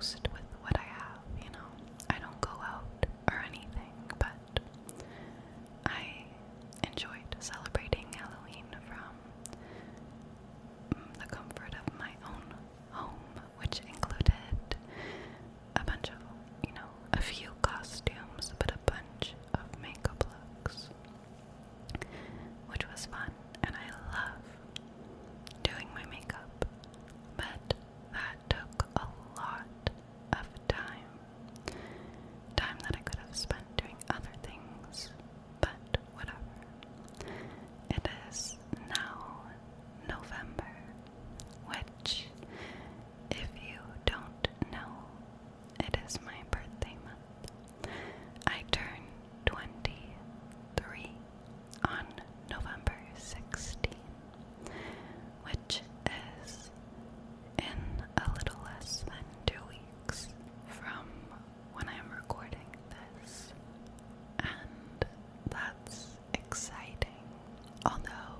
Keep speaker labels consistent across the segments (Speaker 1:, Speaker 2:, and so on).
Speaker 1: most with what I have, you know. I don't go out or anything, but I enjoyed celebrating Halloween from the comfort of my own home, which included a bunch of, a few costumes, but a bunch of makeup looks, which was fun, and I love doing my makeup, but that took a lot of time that I could have spent doing other things, but whatever. It is now November, which, if you don't know, it is my birthday month. I turn 23 on November 16, which is in a little less than 2 weeks from when I am recording this, and that's exciting. Although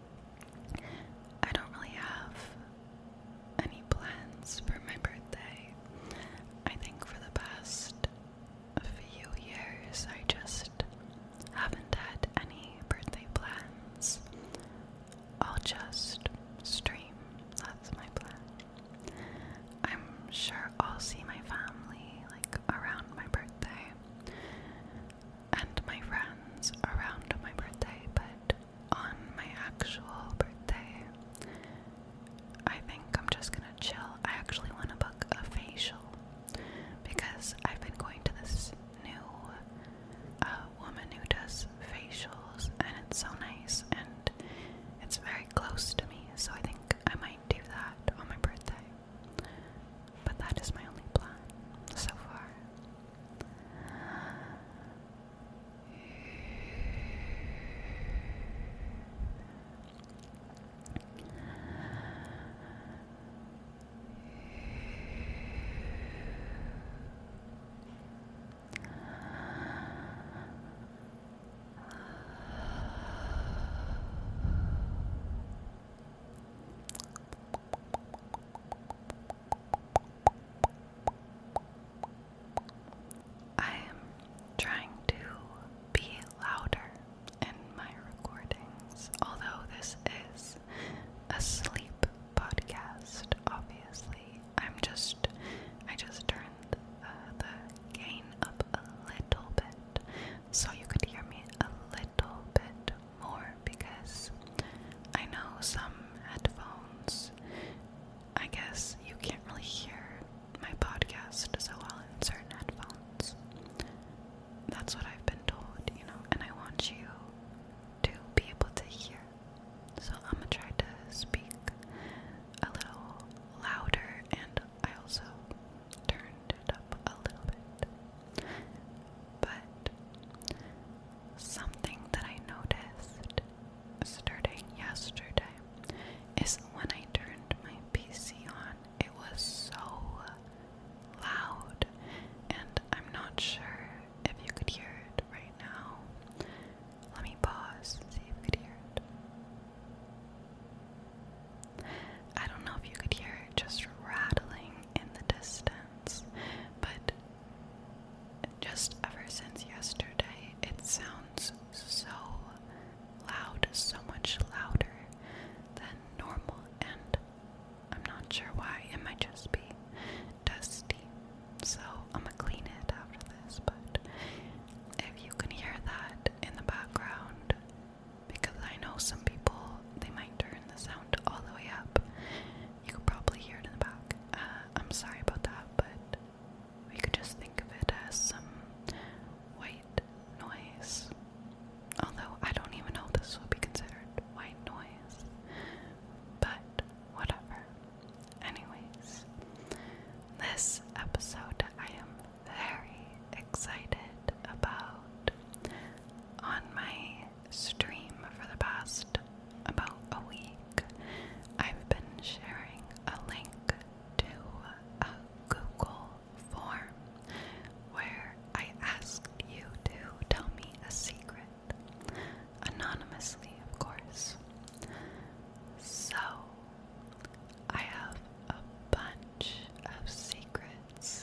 Speaker 1: I don't really have any plans for my birthday. I think for the past few years I just haven't had any birthday plans. I'll just stream. That's my plan. I'm sure I'll see my family around my birthday and my friends around my birthday, but on my actual birthday, I think I'm just gonna chill. I actually want to book a facial because I've been going to this new woman who does facials, and it's so nice, and it's very close to me, so I think I might do that on my birthday. But that is my only plan so far. I am trying to be louder in my recordings, although this is a sleep podcast, obviously. I just turned the gain up a little bit so you could hear me a little bit more, because I know some headphones, I guess you can't really hear my podcast so well in certain headphones. That's what I've been told, and I want you to be able to hear. So I'm gonna try to speak a little louder, and I also turned it up a little bit. But something that I noticed starting yesterday is when I turned my PC on, it was so loud, and I'm not sure if you could hear it right now. Let me pause and see if you could hear it. I don't know if you could hear it just rattling in the distance, but just ever since yesterday, it sounds so loud, so much louder than normal, and I'm not sure why. It might just be dusty, so I'm gonna clean it after this. But if you can hear that in the background, because I know some people, they might turn the sound all the way up, you could probably hear it in the back. I'm sorry about that, but we could just think of it as some white noise. Although I don't even know if this will be considered white noise. But whatever. Anyways, this episode I am very excited about. On my stream for the past about a week, I've been sharing a link to a Google form where I asked you to tell me a secret, anonymously, of course. So I have a bunch of secrets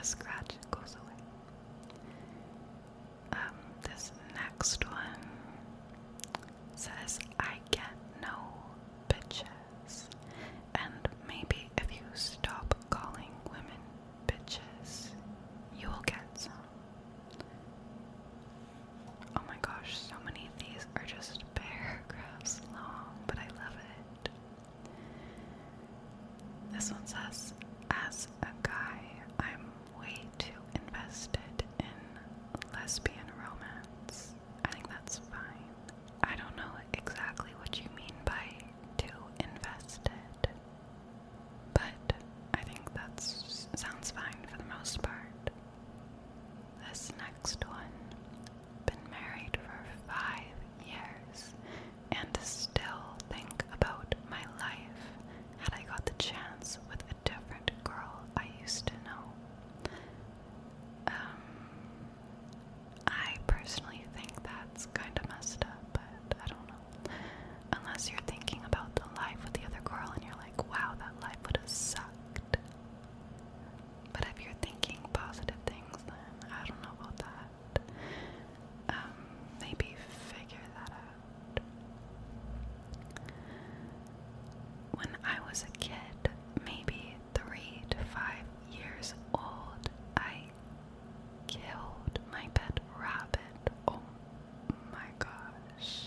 Speaker 1: a scratch goes away. This next one says, I get no bitches. And maybe if you stop calling women bitches, you will get some. Oh my gosh, so many of these are just paragraphs long, but I love it. This one says, as a guy, I'm way too invested in lesbian romance. I think that's fine. I don't know exactly what you mean by too invested, but I think that sounds fine for the most part. This next one, been married for 5 years and still think about my life had I got the chance with a different girl I used to know. I personally think that's kind of messed up, but I don't know. Unless you're thinking about the life with the other girl and you're like, wow, that life would have sucked. But if you're thinking positive things, then I don't know about that. Maybe figure that out. When I was a kid, maybe 3 to 5 years old, I killed my pet rabbit. Oh my gosh.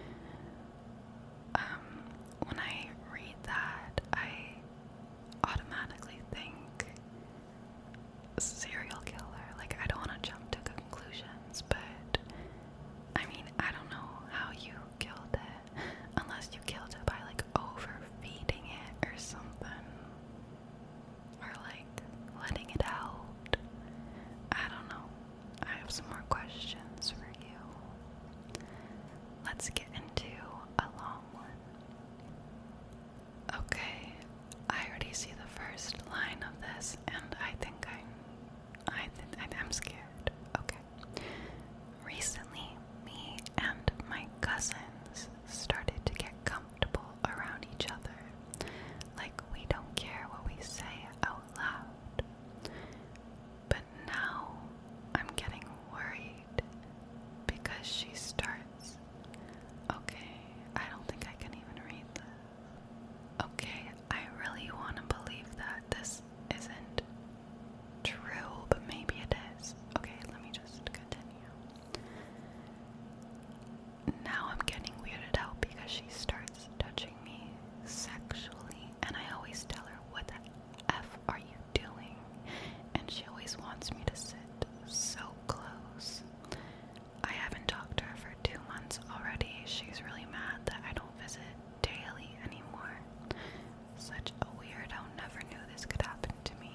Speaker 1: When I read that, I automatically think serial killer. Like, I don't want to jump to conclusions, but I mean, I don't know how you killed it, unless you killed it by like overfeeding it or something, or like letting it out. I don't know. I have some more questions for you. Let's get into a long one. Okay, I already see the first line of this, and I think I'm scared. Okay. Recently, me and my cousins started to get comfortable around each other, like we don't care what we say out loud. But now I'm getting worried because she starts. Okay, I don't think I can even read this. Okay, I really want to believe that this isn't true, but maybe it is. Okay, let me just continue. Now I'm getting weirded out because she starts touching me sexually, and I always tell her, what the F are you doing? And she always wants me to sit so close. I haven't talked to her for 2 months already. She's really mad that I don't visit daily anymore. Such a weirdo, never knew this could happen to me.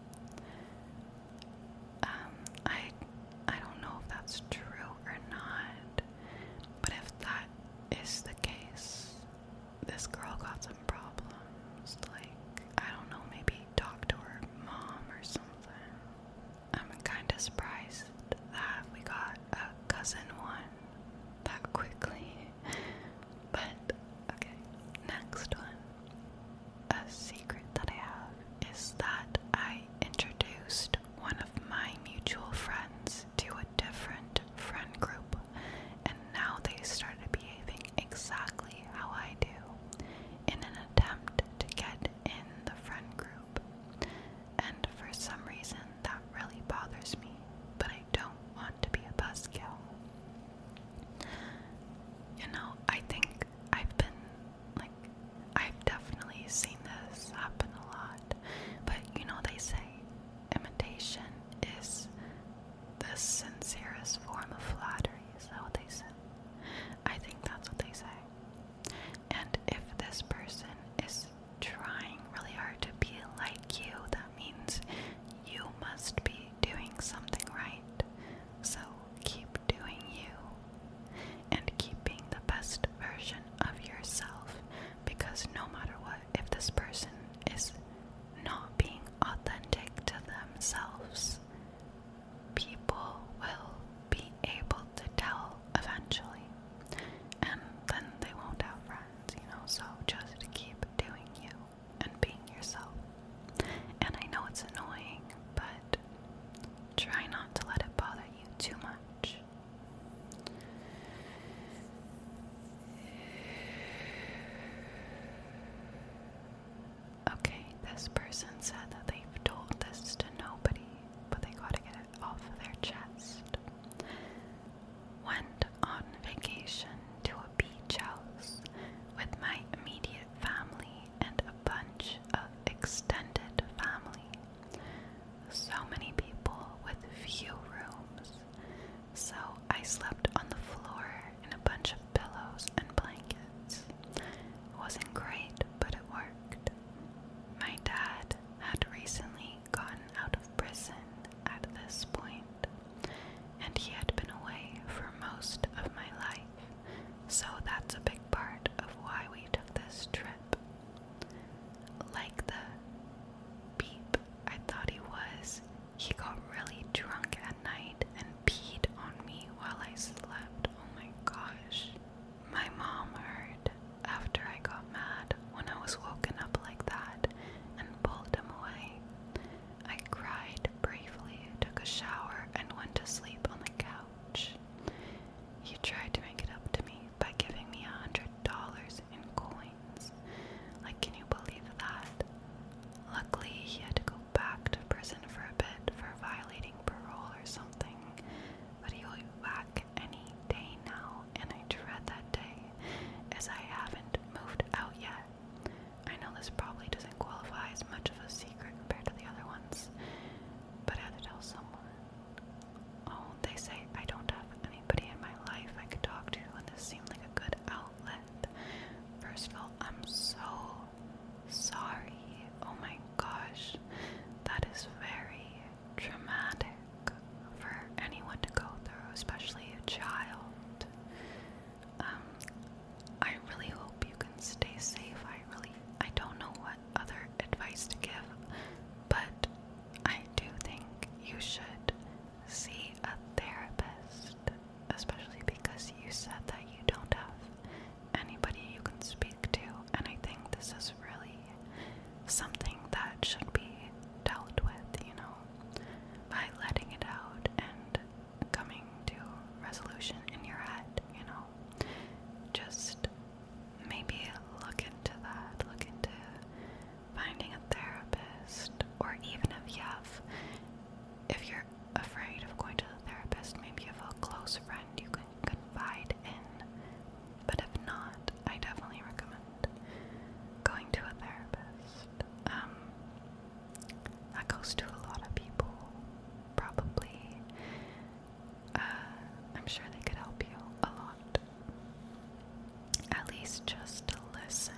Speaker 1: I don't know if that's true or not, but if that is the case, this girl got some problems. Like, I don't know, maybe talk to her mom or something. I'm kinda surprised that we got a cousin one that quickly. But, okay, next one. A secret that I have is that I introduced one of my mutual friends to a different friend group, and now they started behaving exactly how I do in an attempt to get in the friend group. And for some reason, that really bothers me. this person said that they've told this to nobody, but they gotta get it off of their chest. Went on vacation to a beach house with my immediate family and a bunch of extended family. So many people with few rooms. So I slept on the floor in a bunch of pillows and blankets. It wasn't great, but it worked. My dad had recently gotten out of prison at this point, and he had been away for most of my life, so that's a big part of why we took this trip. Like the beep I thought he got really drunk at night and peed on me while I slept. Oh my gosh. My mom heard after I got mad when I was woken up like that and pulled him away. I cried briefly, took a shower, and went to sleep on the couch. He tried to make it up to me by giving me $100 in coins. Like, can you believe that? Luckily, he had to go back to prison for a bit for violating parole or something, but he'll be back any day now, and I dread that day, as I haven't moved out yet. I know this probably doesn't qualify as much of a secret compared to the other ones, but I had to tell someone. Oh, they say I don't have anybody in my life I could talk to, and this seemed like a good outlet. First of all, I'm so sorry. Oh my gosh, that is very traumatic for anyone to go through, especially a child. I really hope you can stay safe. I don't know what other advice to give, but I do think you should see a therapist, especially because you said that you don't have anybody you can speak to, and I think this is really something that should be dealt with, by letting it out and coming to resolution in your head, Just maybe look into that, look into finding a therapist, or even if you're afraid of going to the therapist, maybe you have a close friend you can confide in. But if not, I definitely recommend going to a therapist. That goes to a lot of people, probably. I'm sure they could help you a lot. At least just to listen,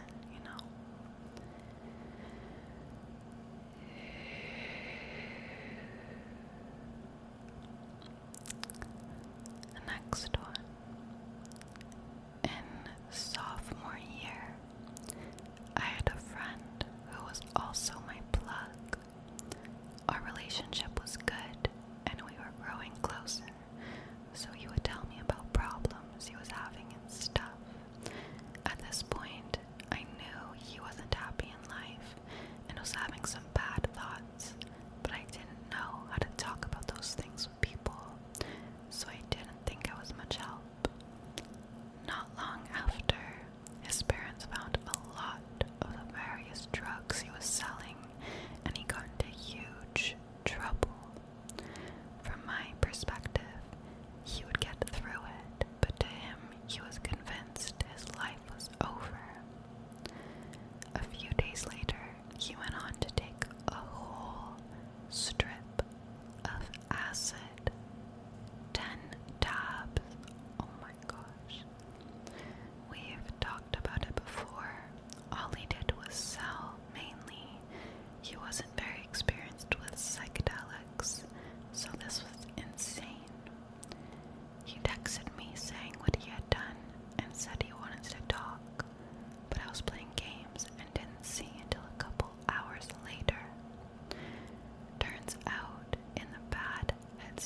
Speaker 1: The next one. In sophomore year, I had a friend who was also my plug. Our relationship was good, and we were growing closer, so he would tell me about problems he was having and stuff. At this point, I knew he wasn't happy in life and was having some bad thoughts, but I didn't know how to talk about those things with people, so I didn't think I was much help. Not long after, his parents found a lot of the various drugs he was selling, and he got into huge trouble. From my perspective, he would get through it, but to him, he was convinced his life was over. A few days later, he went on to take a whole strip of acid. 10 tabs. Oh my gosh. We've talked about it before. All he did was sell, mainly. He wasn't very experienced with psychedelics, so this was insane. He texted me saying what he had done and said he wanted to talk, but I was playing games and didn't see until a couple hours later. Turns out, in the bad headspace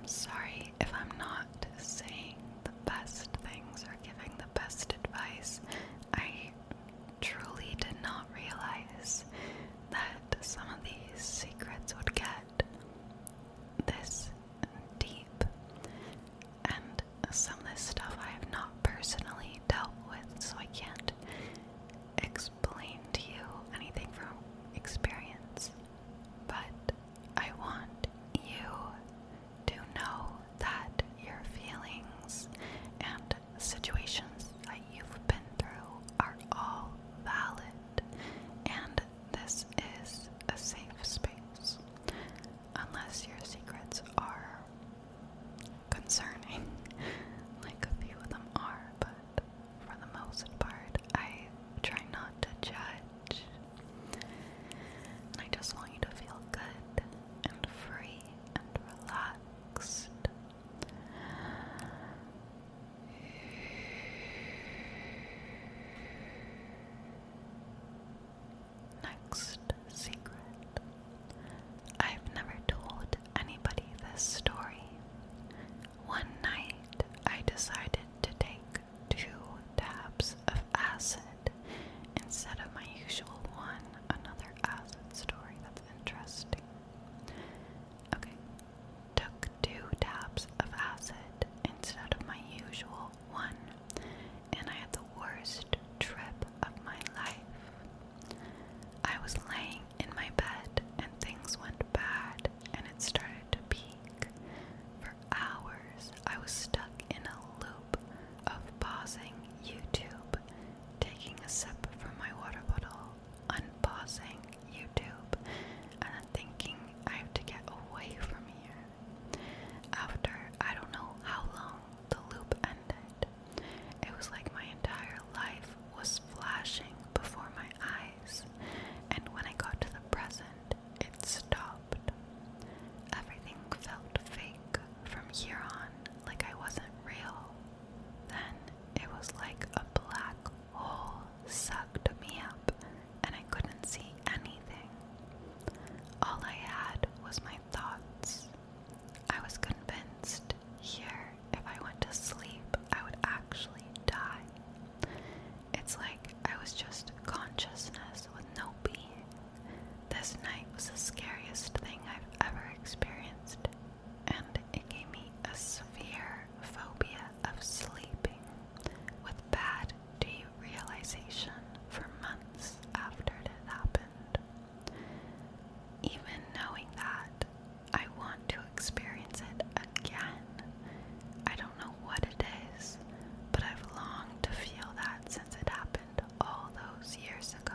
Speaker 1: sorry if I'm not saying the best things or giving the best advice. I truly did not realize that some of these secrets would get this deep, and some of this stuff I have not personally dealt with, so I can't explain to you anything from experience. But I want you to know that your feelings and situations that you've been through are all valid, and this is a safe space, unless your secrets are concerning, like a few of them are, but for the most part, I try not to judge, and I just want you to feel good and free and relaxed. Next secret. I've never told anybody this story. One night, I decided to take 2 dabs of acid instead of my usual one. Another acid story that's interesting. Okay, took 2 dabs of acid instead of my usual one, and I had the worst trip of my life. I was laying in my bed and things went bad and it started to peak. For hours, I was stuck in a loop of pausing YouTube, taking a sip from my water bottle, unpausing YouTube, and then thinking I have to get away from here. After I don't know how long the loop ended, it was like my entire life was flashing before my eyes, and when I got to the present, it stopped. Everything felt fake from here on, like I wasn't real. Then it was like a black hole sucked me up, and I couldn't see anything. All I had was my thoughts. I was convinced here, if I went to sleep, I would actually die. It's like I was just consciousness with no being. This night was the scariest thing I've ever experienced, and it gave me a severe phobia of sleeping, with bad derealization for months after it had happened. Even knowing that, I want to experience it again. I don't know what it is, but I've longed to feel that since it happened all those years ago.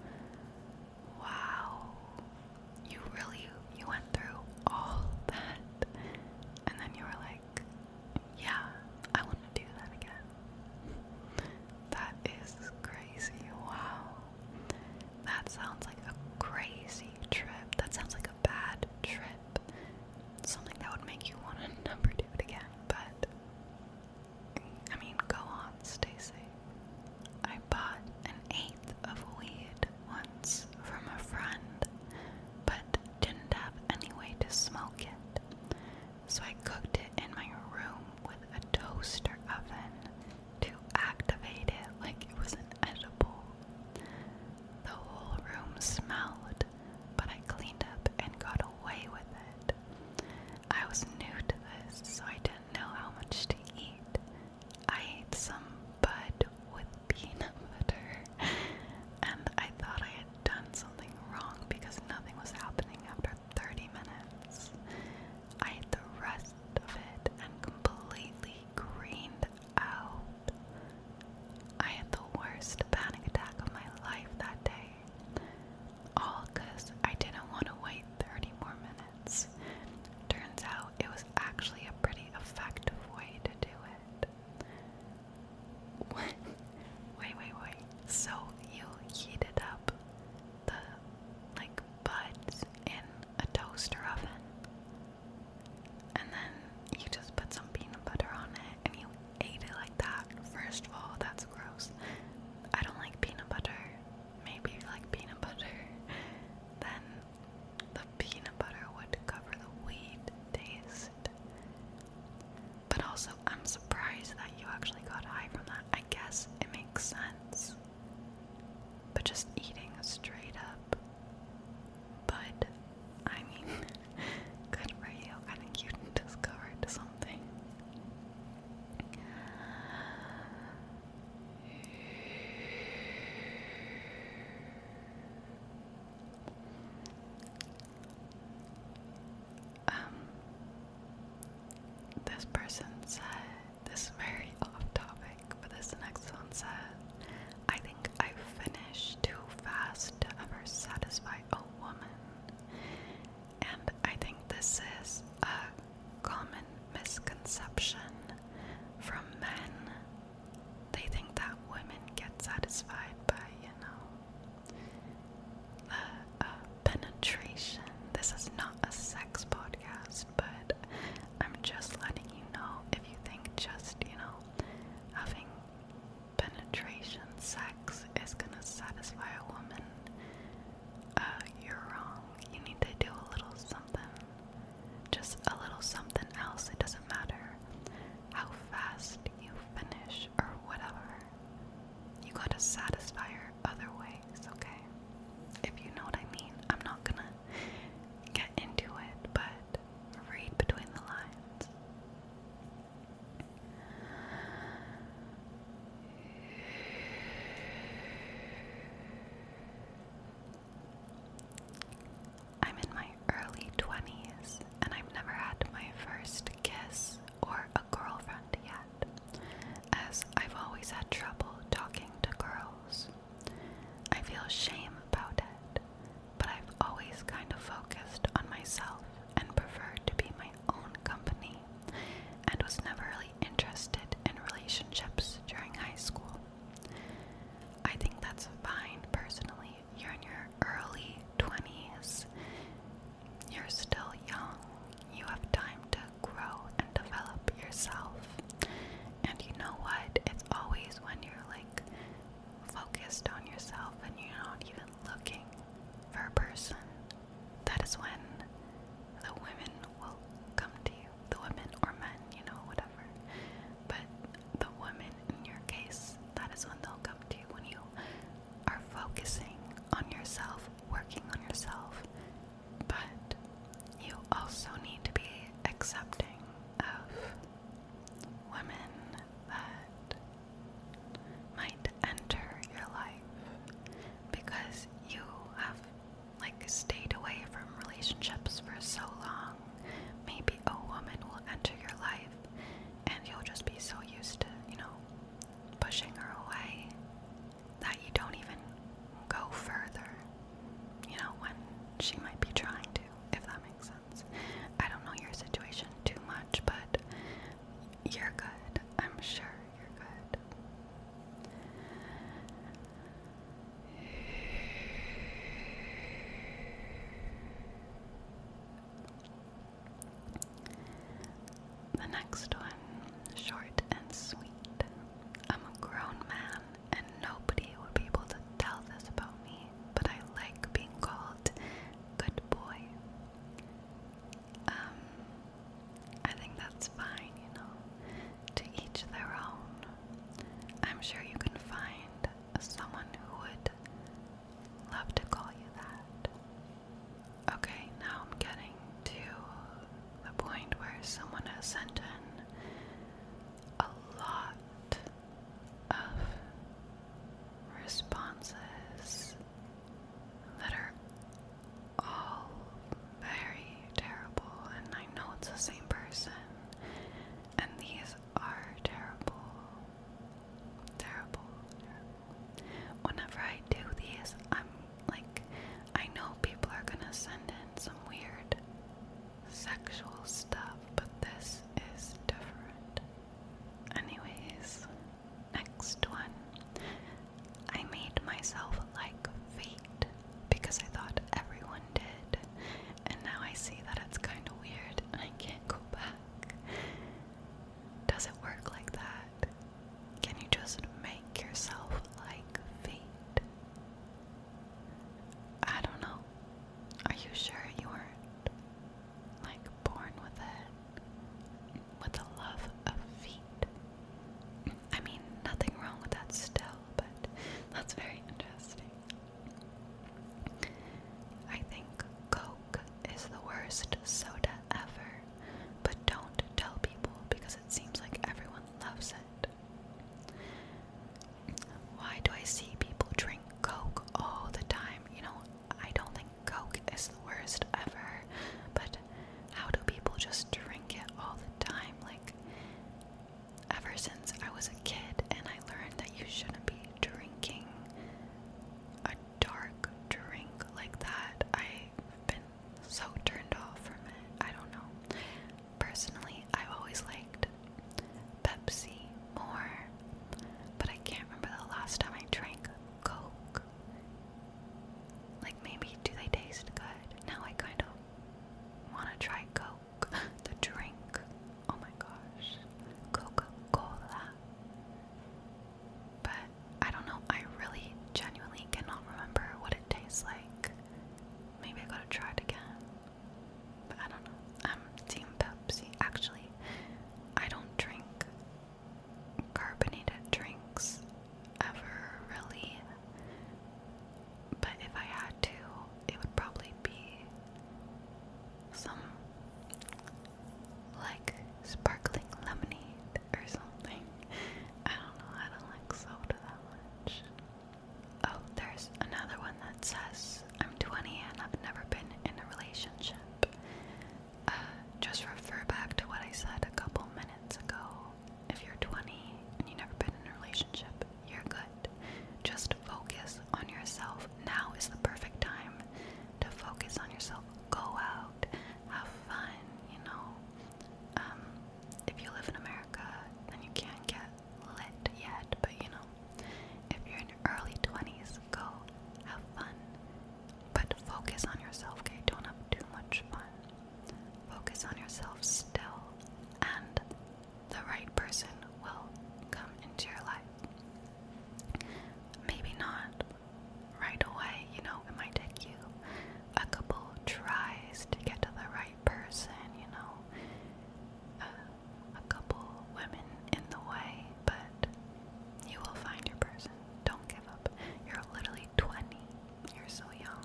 Speaker 1: Wow, you went through all that, and then you were like, yeah, I want to do that again. That is crazy. Wow. That sounds like a crazy trip. That sounds like a bad trip. Something that would make you want to never do it again. But, I mean, go on, stay safe. I bought an 1/8 of weed once from a friend, but didn't have any way to smoke it. So I cooked it in my room with a toaster oven to activate it like it was an edible. The whole room smelled, but I cleaned up and got away with it. I was new to this, so I didn't know how much to eat. I ate some bud with peanut butter, and I thought I had done something wrong because nothing was happening after 30 minutes. I ate the rest of actually got high from that. I guess it makes sense. But just eating straight up. But, I mean, good for you. I think you discovered something. This person said, this is very off topic, but this next one said, I think I finished too fast to ever satisfy a woman. And I think this is a common misconception from men. They think that women get satisfied by, the penetration. This is not a sex podcast, but I'm just letting you know, if you think just, having penetration sex is gonna satisfy a woman, you're wrong. You need to do a little something. Just a little something else. It doesn't matter how fast you finish or whatever. You gotta satisfy her other ways, okay? If you know what I mean. I'm not gonna get into it, but read between the lines. I'm in my early 20s, and I've never had my first kiss or a girlfriend yet, as I've always had trouble talking to girls. I feel shame about it, but I've always kind of focused on myself and preferred to be my own company, and was never really interested in relationships during high school. I think that's fine personally. You're in your early 20s. You're still young. You have time to grow and develop yourself. And you know what? It's always when you're like focused on yourself and you're not even looking for a person, that is when the women will come to you. The women or men, whatever. But the women in your case, that is when they'll come to you, when you are focusing on yourself, working on yourself. But you also need to be accepting of women that might enter your life, because you have stayed away from relationships for so long. Maybe a woman will enter your life and you'll just be so used to, pushing her away that you don't even go further, when she might be trying to, if that makes sense. I don't know your situation too much, but you're good. I'm sure you're good. The next one, short and sweet. I'm a grown man, and nobody would be able to tell this about me, but I like being called good boy. I think that's fine, to each their own. I'm sure you can find someone who would love to call you that. Okay, now I'm getting to the point where someone has sent in a lot of responses that are all very terrible, and I know it's the same person, and these are terrible, terrible, terrible. Whenever I do these, I'm like, I know people are gonna send in some weird sexual stuff, but this is just refer back to what I said a couple minutes ago. If you're 20 and you've never been in a relationship, you're good. Just focus on yourself. Now is the perfect time to focus on yourself. Go out, have fun, you know. If you live in America, then you can't get lit yet, but you know, if you're in your early 20s, go have fun. But focus on yourself, okay? Don't have too much fun. Focus on yourself still, and the right person will come into your life. Maybe not right away, you know, it might take you a couple tries to get to the right person, you know, a couple women in the way, but you will find your person. Don't give up. You're literally 20. You're so young.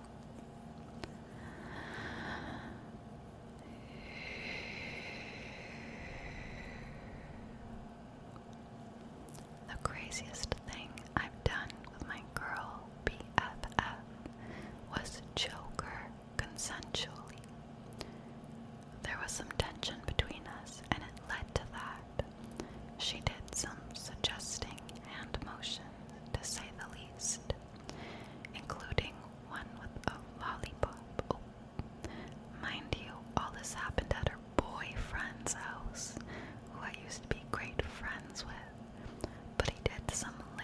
Speaker 1: The craziest thing I've done with my girl BFF was choke her consensually. There was some tension between us, and it led to that. She did some suggesting hand motions, to say the least, including one with a lollipop. Oh, mind you, all this happened at her boyfriend's house, who I used to be great friends with, but he did some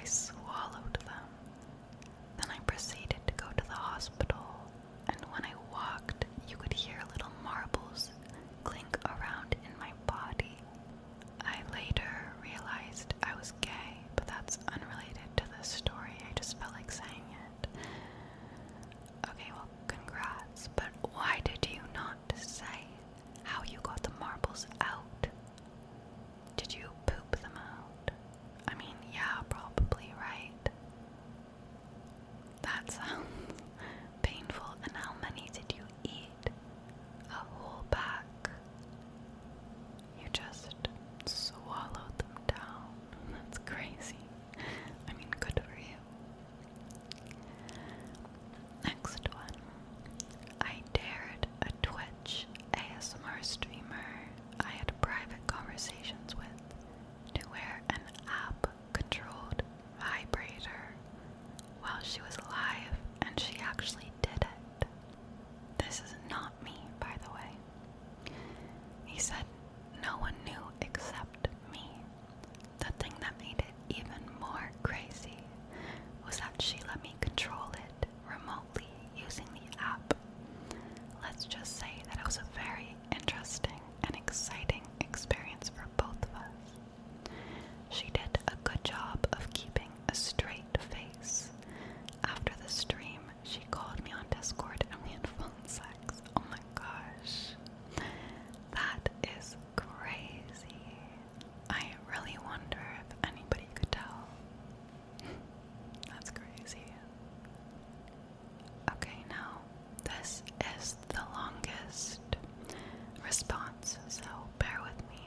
Speaker 1: I swallowed them. Then I proceeded to go to the hospital, and when I walked, you could hear little marbles clink around in my body. I later realized I was gay, but that's unrelated to this story. I just felt like saying it. Okay, well, congrats, but why did you not say how you got the marbles out? Did you poop them out? I mean, yeah, probably, right? That sounds painful. And how many did you eat? A whole pack. You just swallowed them down. That's crazy. I mean, good for you. Next one. I dared a Twitch ASMR streamer I had private conversations with to wear an app-controlled vibrator while she was live, and she actually did it. This is not me, by the way. He said no one knew except me. The thing that made it even more crazy was that she let me control it remotely using the app. Let's just say that it was a very interesting and exciting experience for both of us. She did a good job of keeping a straight face. After the stream, she called me on Discord and we had phone sex. Oh my gosh. That is crazy. I really wonder if anybody could tell. That's crazy. Okay, now this is the longest response, so bear with me.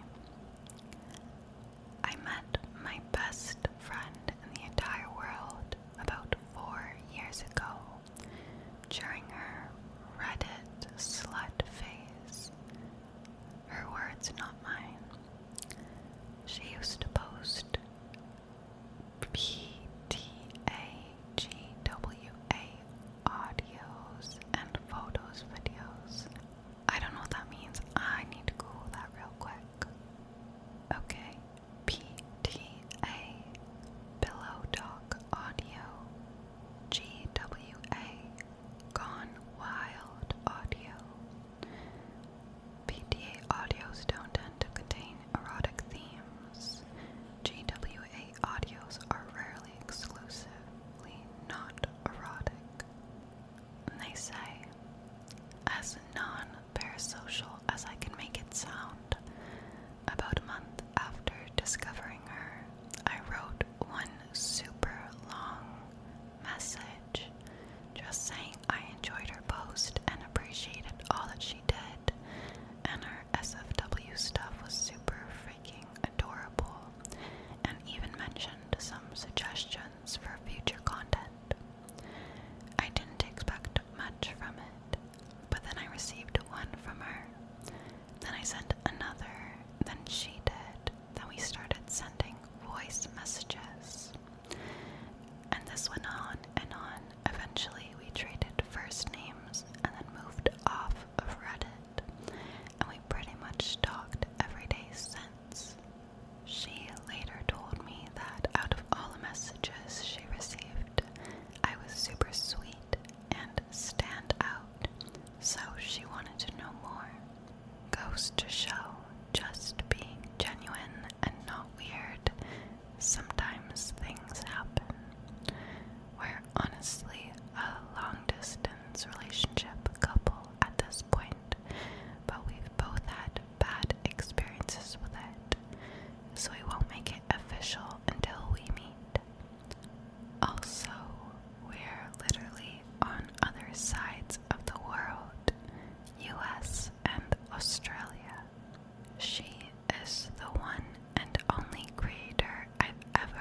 Speaker 1: I met my best friend in the entire world about 4 years ago during her Reddit slut phase. Her words, not mine. She used to post PTAGWA audios and photos videos. I don't know what that means. I need to Google that real quick. Okay. PTA Pillow Talk Audio. GWA Gone Wild Audio. PTA audios don't tend to contain erotic themes. GWA audios are rarely exclusively not erotic. And they say, as non-parasocial as I can make it sound, about a month after discovering her, I wrote one super long message just saying I enjoyed her post and appreciated all that she did, and her SFW stuff was super freaking adorable, and even mentioned some suggestions for future content. I didn't expect much from it, but then I received one from her. Then I sent another, then she did. Then we started sending voice messages. And this went on and on. Eventually we traded first names and then moved off of Reddit. And we pretty much talked every day since. She later told me that out of all the messages she received, I was super sweet and stand out, so she wanted to know more. Goes to show, just being genuine and not weird, sometimes things happen. We're honestly a long-distance relationship couple at this point, but we've both had bad experiences with it, so we won't make it official until we meet. Also, we're literally on other sides of the world, US and Australia. She is the one and only creator I've ever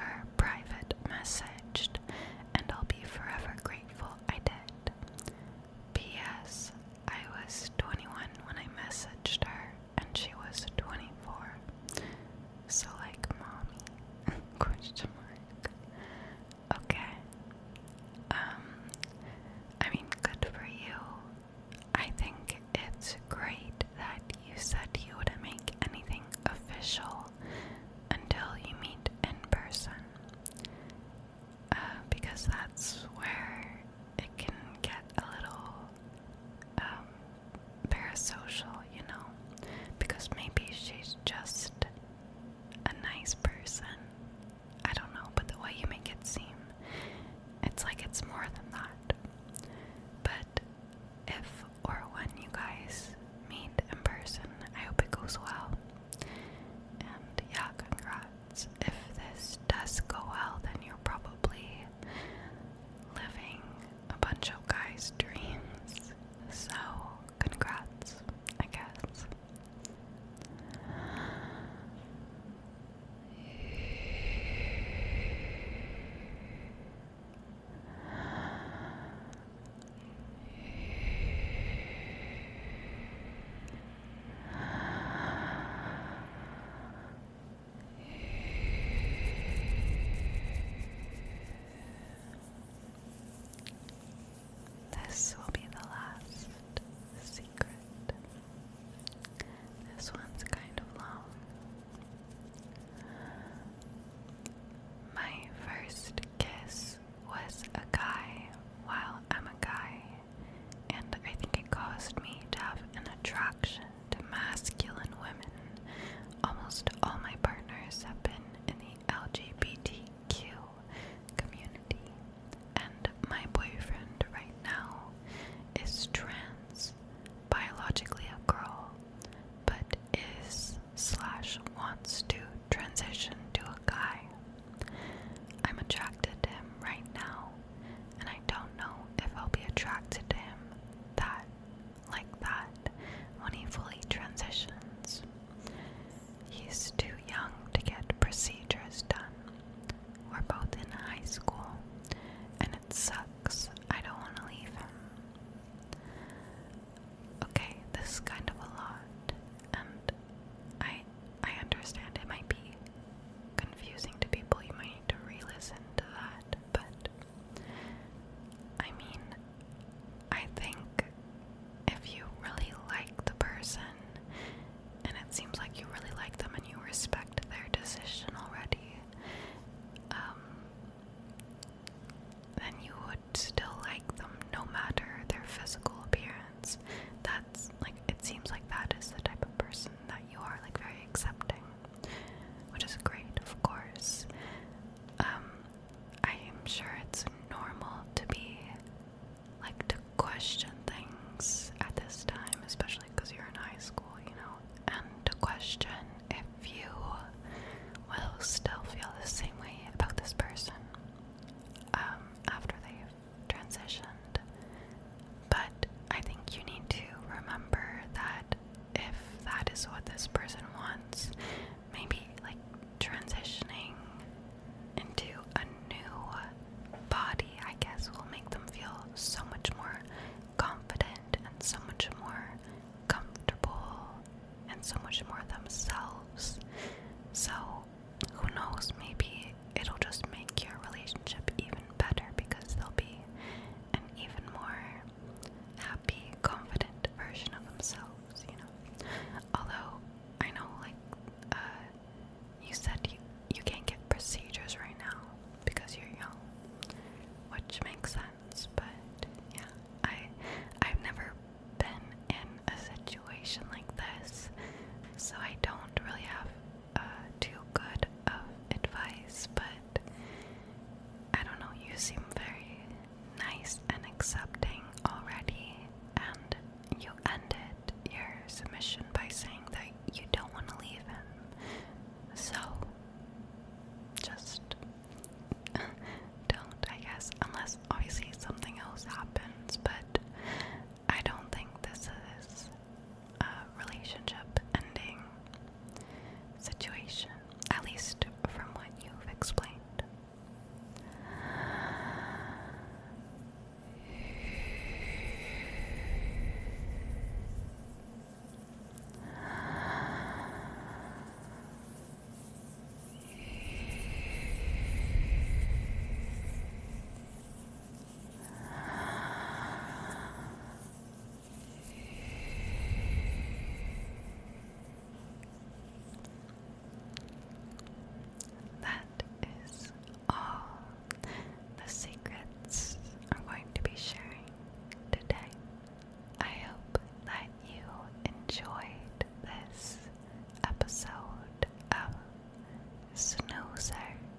Speaker 1: Losers,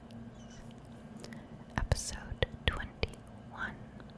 Speaker 1: episode 21.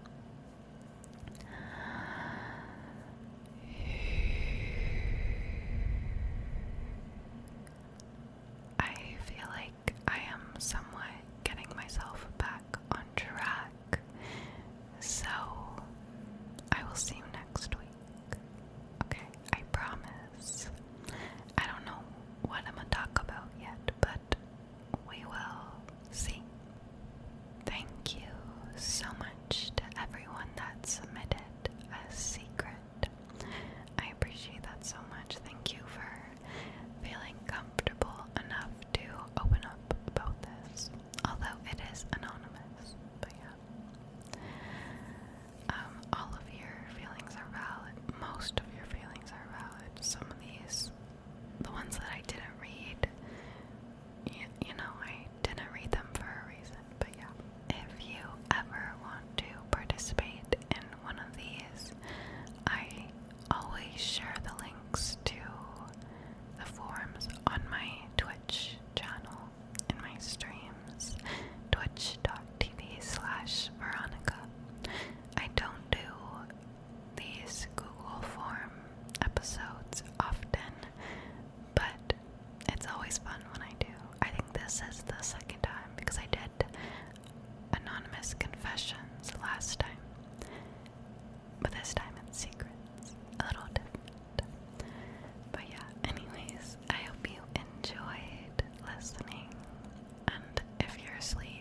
Speaker 1: I feel like I am somewhat getting myself back on track, so I will see you next week. Okay, I promise. I don't know what I'm gonna talk about yet, but we will see. Thank you so much to everyone that submitted a secret. I appreciate that so much. Thank you for feeling comfortable enough to open up about this, although it is anonymous. But yeah, all of your feelings are valid. Most of your feelings are valid. Some of these, the ones that I didn't read, you know, I didn't read them for a reason. But yeah, if you ever want to participate in one of these, I always share the links to the forums on my Twitch channel in my streams, twitch.tv/Veronica. I don't do these Google form episodes often, but it's always fun when I do. I think this is the second time because I did anonymous confessions last time, but this time it's secrets, a little different. But yeah, anyways, I hope you enjoyed listening, and if you're asleep,